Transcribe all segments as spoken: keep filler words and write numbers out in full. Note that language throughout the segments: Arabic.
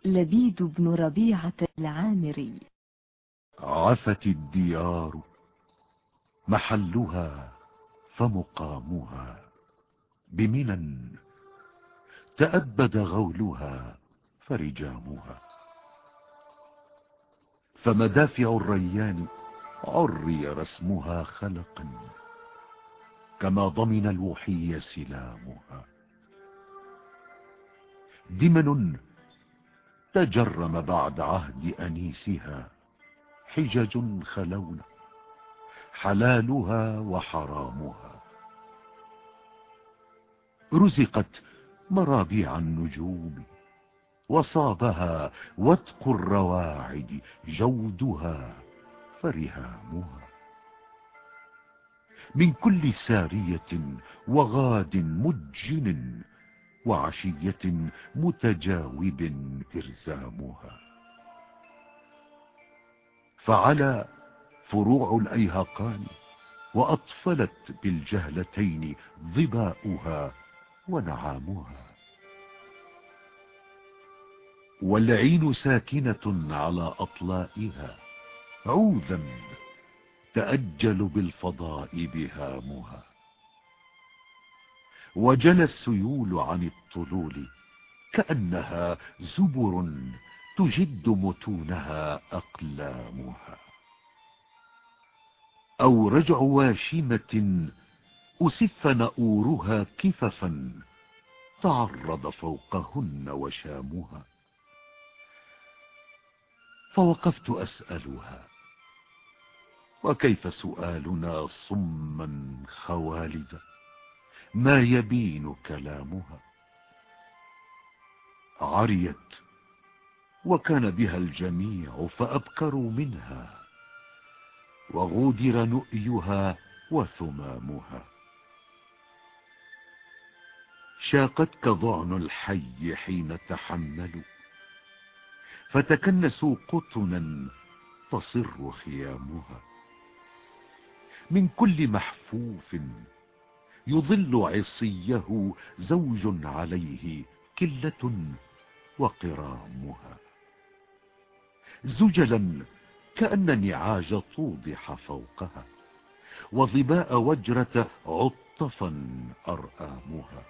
لبيد بن ربيعة العامري. عفت الديار محلها فمقامها، بمنى تأبد غولها فرجامها. فمدافع الريان عري رسمها خلقا، كما ضمن الوحي سلامها. دمن تجرم بعد عهد أنيسها، حجج خلون حلالها وحرامها. رزقت مرابيع النجوم، وصابها وتق الرواعد جودها فرهامها. من كل سارية وغاد مجن، وعشية متجاوب إرزامها. فعلى فروع الأيهقان، وأطفلت بالجهلتين ظباؤها ونعامها. والعين ساكنة على أطلائها، عوذا تأجل بالفضاء بهامها. وجل السيول عن الطلول، كأنها زبر تجد متونها أقلامها. أو رجع واشمة أسف نؤورها كففا، تعرض فوقهن وشامها. فوقفت أسألها، وكيف سؤالنا صما خوالدا ما يبين كلامها. عريت وكان بها الجميع فأبكروا منها، وغودر نؤيها وثمامها. شاقتك ضعن الحي حين تحملوا، فتكنسوا قطنا تصر خيامها. من كل محفوف يظل عصيه زوج عليه كلة وقرامها. زجلا كأن نعاج توضح فوقها، وظباء وجرة عطفا أرآمها.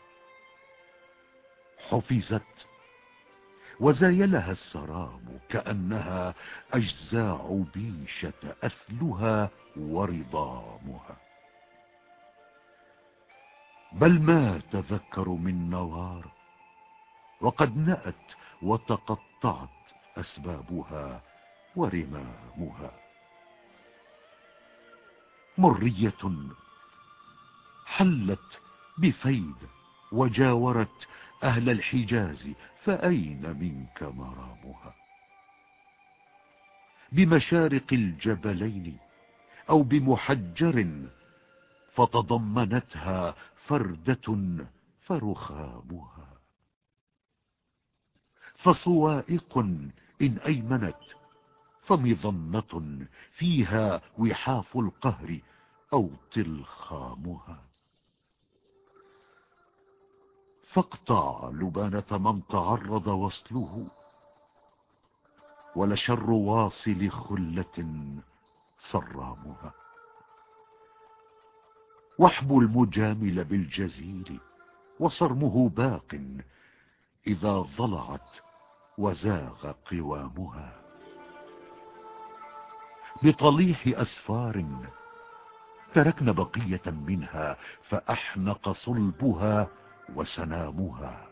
حفزت وزايلها السراب، كأنها أجزاع بيشة أثلها ورضامها. بل ما تذكر من نوار، وقد نأت وتقطعت أسبابها ورمامها. مرية حلت بفيد وجاورت أهل الحجاز، فأين منك مرامها. بمشارق الجبلين أو بمحجر، فتضمنتها فردة فرخامها. فصوائق إن أيمنت فمظنة، فيها وحاف القهر أو طلخامها. فاقطع لبانة من تعرض وصله، ولشر واصل خلة صرامها. واحبو المجامل بالجزيل، وصرمه باق إذا ضلعت وزاغ قوامها. بطليح أسفار تركن بقية منها، فأحنق صلبها وسنامها.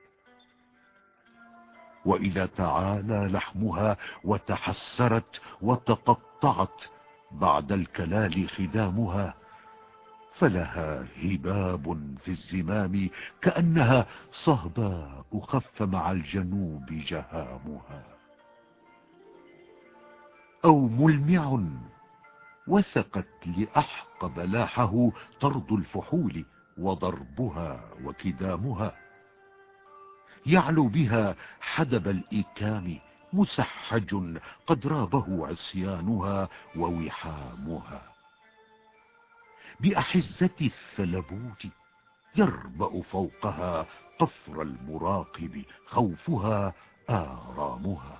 وإذا تعالى لحمها وتحسرت وتقطعت بعد الكلال خدامها، فلها هباب في الزمام، كأنها صهباء خف مع الجنوب جهامها. أو ملمع وثقت لأحقب لاحه طرد الفحول وضربها وكدامها. يعلو بها حدب الإكام مسحج، قد رابه عصيانها ووحامها. بأحزة الثلبوت يربأ فوقها قفر المراقب خوفها آرامها.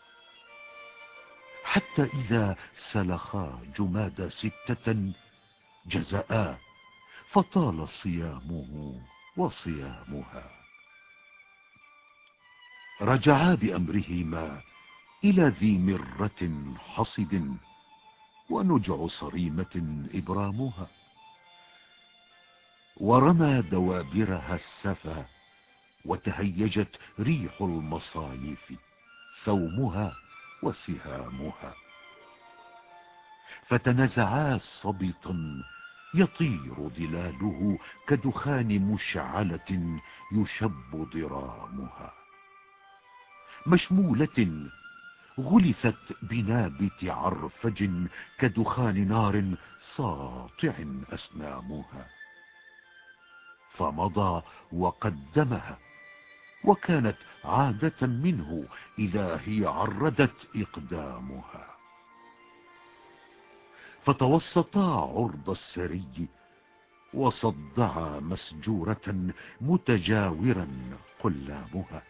حتى إذا سلخا جماد ستة جزآ، فطال صيامه وصيامها. رجعا بأمرهما إلى ذي مرة حصد، ونجع صريمة إبرامها. ورمى دوابرها السفا، وتهيجت ريح المصايف سومها وسهامها. فتنزعا صبطا يطير ظلاله كدخان مشعلة يشب ضرامها. مشمولة غلفت بنابت عرفج كدخان نار ساطع أسنامها. فمضى وقدمها، وكانت عادة منه إذا هي عردت إقدامها. فتوسطا عرض السري، وصدعا مسجورة متجاورا قلامها.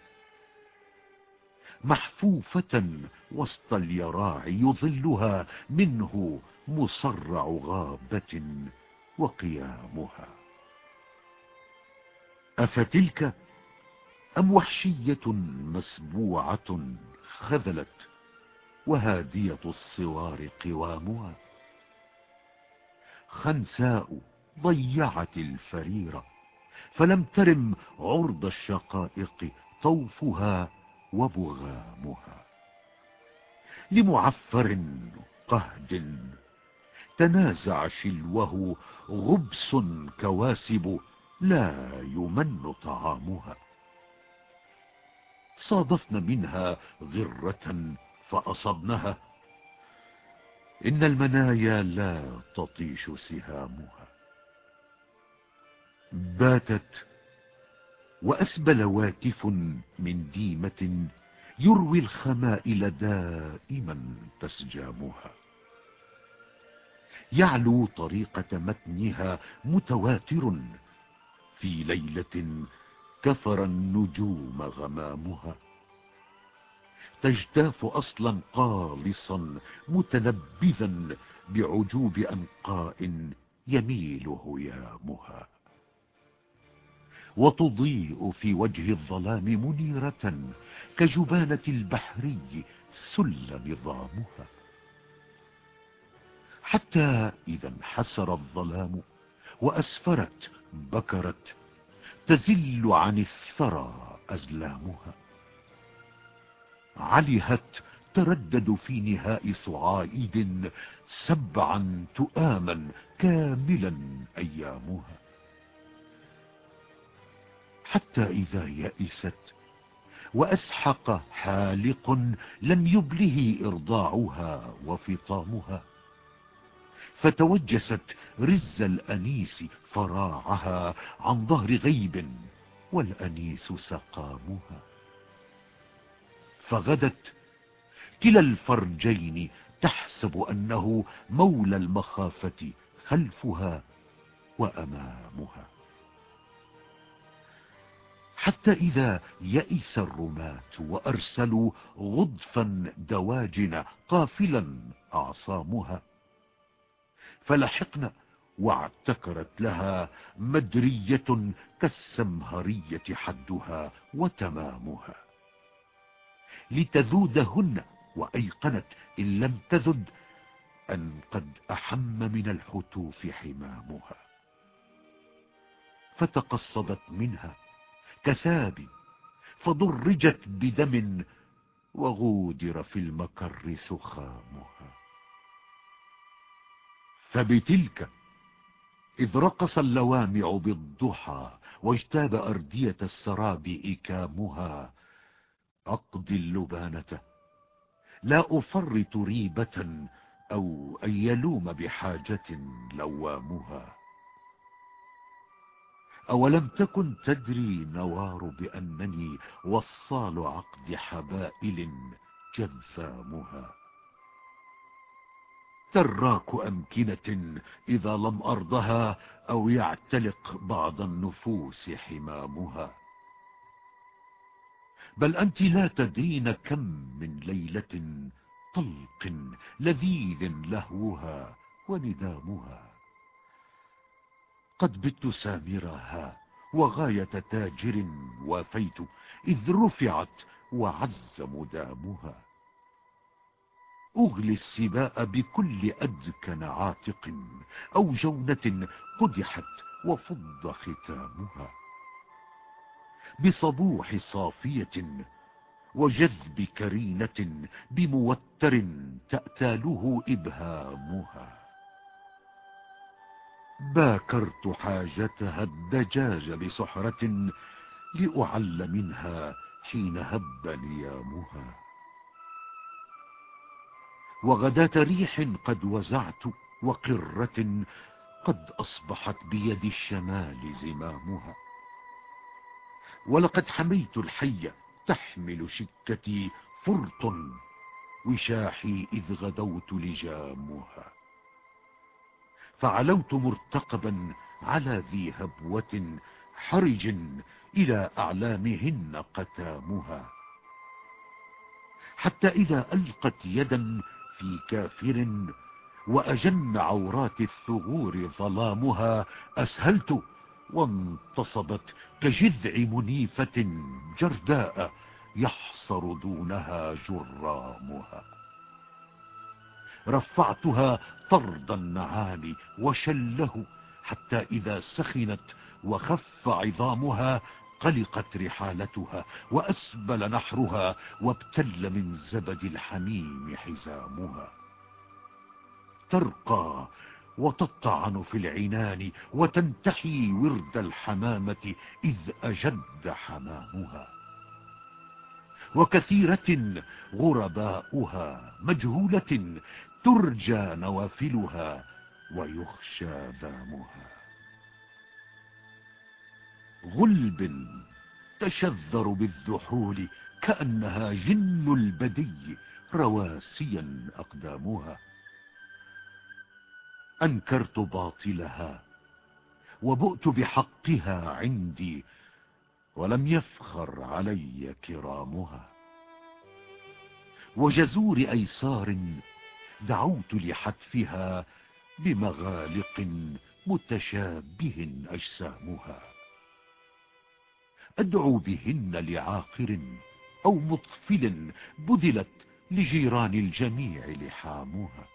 محفوفة وسط اليراع يظلها منه مصرع غابة وقيامها. أفتلك أم وحشية مسبوعة خذلت، وهادية الصوار قوامها؟ خنساء ضيعت الفريرة، فلم ترم عرض الشقائق طوفها وبغامها. لمعفر قهد تنازع شلوه غبس كواسب، لا يمن طعامها. صادفن منها غرة فأصبنها، إن المنايا لا تطيش سهامها. باتت وأسبل واكف من ديمة، يروي الخمائل دائما تسجامها. يعلو طريقة متنها متواتر، في ليلة كفر النجوم غمامها. تجتاف أصلا قالصا متنبذا بعجوب أنقاء يميل هيامها. وتضيء في وجه الظلام منيرة كجبانة البحري سل نظامها. حتى إذا انحسر الظلام وأسفرت بكرت، تزل عن الثرى أزلامها. علهت تردد في نهاء صعائد سبعا تؤاما كاملا أيامها. حتى إذا يئست وأسحق حالق لم يبله إرضاعها وفطامها، فتوجست رز الأنيس فراعها عن ظهر غيب والأنيس سقامها. فغدت كلا الفرجين تحسب أنه مولى المخافة خلفها وأمامها. حتى إذا يئس الرماة وأرسلوا غضفا دواجن قافلا أعصامها، فلحقنا واعتكرت لها مدرية كالسمهرية حدها وتمامها. لتذودهن، وأيقنت إن لم تذد أن قد أحم من الحتوف حمامها. فتقصدت منها كساب، فضرجت بدم وغودر في المكر سخامها. فبتلك إذ رقص اللوامع بالضحى واجتاب أردية السراب إكامها، أقضي اللبانة لا أفرط ريبة أو أن يلوم بحاجة لوامها. أولم تكن تدري نوار بأنني وصال عقد حبائل جذامها. تراك أمكنة إذا لم أرضها أو يعتلق بعض النفوس حمامها. بل أنت لا تدرين كم من ليلة طلق لذيذ لهوها وندامها. قد بت سامرها وغاية تاجر وافيت إذ رفعت وعز مدامها. أغلي السباء بكل أدكن عاتق أو جونة قدحت وفض ختامها. بصبوح صافية وجذب كرينة بموتر تأتاله إبهامها. باكرت حاجتها الدجاج بسحرة لأعل منها حين هب نيامها. وغداة ريح قد وزعت وقرة قد أصبحت بيد الشمال زمامها. ولقد حميت الحي تحمل شكتي فرط وشاحي إذ غدوت لجامها. فعلوت مرتقبا على ذي هبوة حرج إلى أعلامهن قتامها. حتى إذا ألقت يدا في كافر وأجن عورات الثغور ظلامها أسهلت وانتصبت كجذع منيفة جرداء يحصر دونها جرامها. رفعتها طرد النعام وشله حتى إذا سخنت وخف عظامها قلقت رحالتها وأسبل نحرها وابتل من زبد الحميم حزامها. ترقى وتطعن في العنان وتنتحي ورد الحمامة إذ أجد حمامها. وكثيرة غرباؤها مجهولة ترجى نوافلها ويخشى ذامها. غلب تشذر بالذحول كأنها جن البدي رواسيا أقدامها. أنكرت باطلها وبؤت بحقها عندي ولم يفخر علي كرامها. وجزور أيسار دعوت لحتفها بمغالق متشابه أجسامها. أدعو بهن لعاقر أو مطفل بذلت لجيران الجميع لحامها.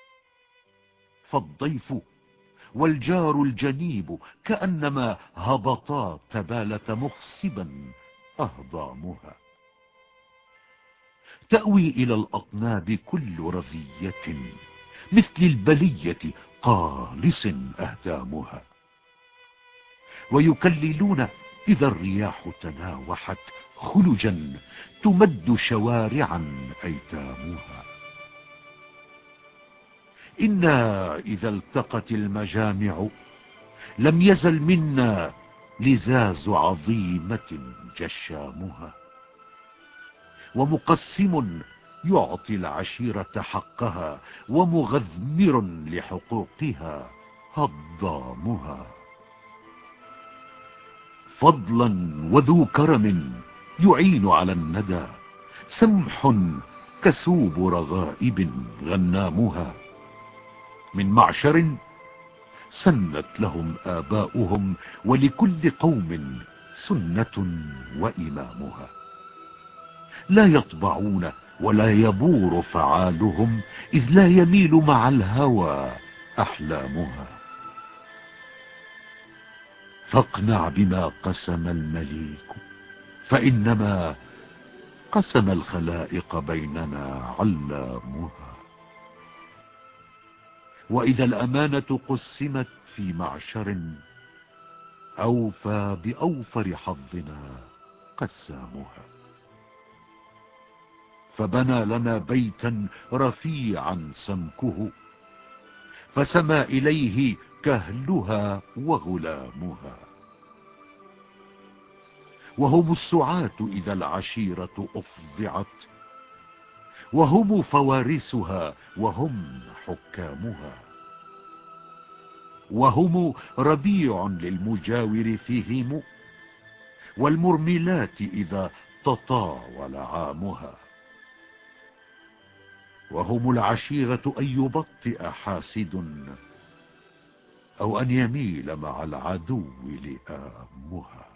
فالضيف والجار الجنيب كأنما هبطا تبالة مخصبا أهضامها. تأوي إلى الأطناب كل رذية مثل البلية قالص أهدامها. ويكللون إذا الرياح تناوحت خلجا تمد شوارعا أيتامها. إنا إذا التقت المجامع لم يزل منا لزاز عظيمة جشامها. ومقسم يعطي العشيرة حقها ومغذمر لحقوقها هضامها. فضلا وذو كرم يعين على الندى سمح كسوب رغائب غنامها. من معشر سنت لهم آباؤهم ولكل قوم سنة وإمامها. لا يطبعون ولا يبور فعالهم إذ لا يميل مع الهوى أحلامها. فاقنع بما قسم المليك فإنما قسم الخلائق بيننا علامها. وإذا الأمانة قسمت في معشر أوفى بأوفر حظنا قسامها. فبنى لنا بيتا رفيعا سمكه فسما إليه كهلها وغلامها. وهم السعاة إذا العشيرة أفضعت وهم فوارسها وهم حكامها. وهم ربيع للمجاور فيهم والمرملات إذا تطاول عامها. وهم العشيرة أن يبطئ حاسد أو أن يميل مع العدو لآمها.